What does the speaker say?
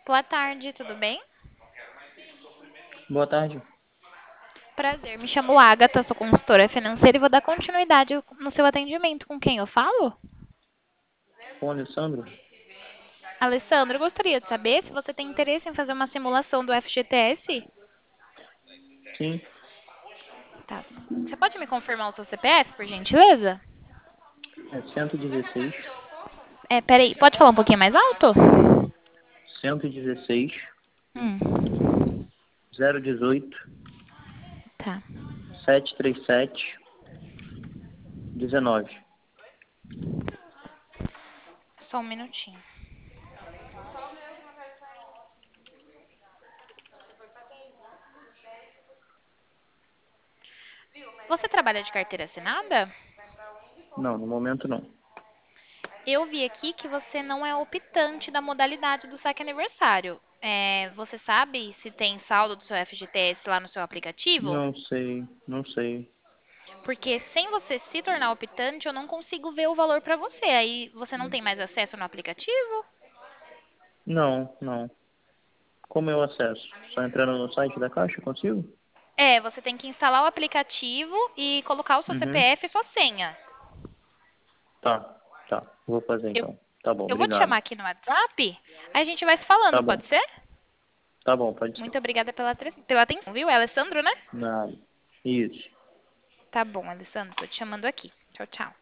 Boa tarde, tudo bem? Boa tarde. Prazer, me chamo Agatha, sou consultora financeira e vou dar continuidade no seu atendimento. Com quem eu falo? Com o Alessandro? Alessandro, eu gostaria de saber se você tem interesse em fazer uma simulação do FGTS. Sim, Tá. Você pode me confirmar o seu CPF, por gentileza? é 116, Peraí, pode falar um pouquinho mais alto? 116, Hum, 018, tá. 737, 19. Só um minutinho. Você trabalha de carteira assinada? Não, no momento não. Eu vi aqui que você não é optante da modalidade do saque aniversário. Você sabe se tem saldo do seu FGTS lá no seu aplicativo? Não sei, não sei. Porque sem você se tornar optante, eu não consigo ver o valor para você. Aí você não tem mais acesso no aplicativo? Não, não. Como eu acesso? Só entrando no site da Caixa, consigo? Você tem que instalar o aplicativo e colocar o seu Uhum. CPF e sua senha. Tá, tá. Vou fazer Eu, então. Tá bom, eu vou te obrigado. chamar aqui no WhatsApp, aí a gente vai se Tá falando, bom, pode ser? tá bom, pode ser. Muito obrigada pela atenção, viu? É Alessandro, né? Nada. Isso. Tá bom, Alessandro, tô te chamando aqui. Tchau, tchau.